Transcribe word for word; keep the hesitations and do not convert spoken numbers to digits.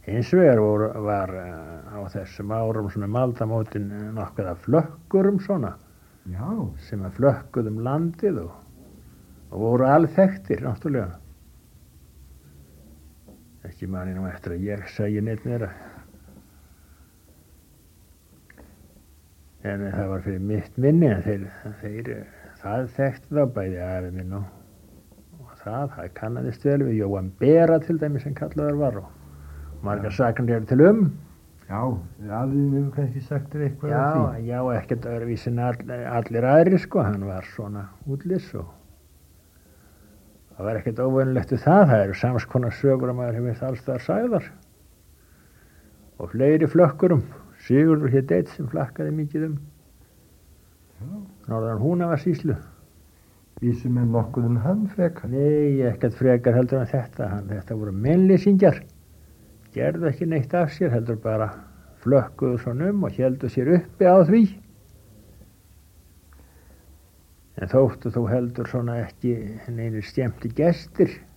Hins vegar voru, var á þessum árum svona um aldamótin nokkuð af flökkurum svona Já, sem að flökkuð um landið og, og voru alþekktir náttúrulega. Ekki man ég nú eftir að ég segi neitt meira. En það var fyrir mitt minni en þeir, þeir það þekkti þá bæði afi minn og, og það, það kannaðist vel við Jóhann Bera til dæmis sem kallaður var og margar sagnir eru til um. já, aðeins hefur kannski sagt þér eitthvað af Já, því. já, ekkert öðruvísi en all, allir aðrir sko, hann var svona útlis og það var ekkert óvenjulegt við það, það eru sams konar sögur að maður hefur alls þar sagðar og fleiri flökkurum, Sigurður hét einn sem flakkaði mikið um norðan Húnavatnssýslu. Vísum með nokkuð um hann frekar. Nei, ekkert frekar heldur en þetta, hann, þetta voru mennlýsingjar, gerðu ekki neitt af sér, heldur bara flökkuðu svona um og héldu sér uppi á því. En þóttu þú heldur svona ekki neinir skemmti gestir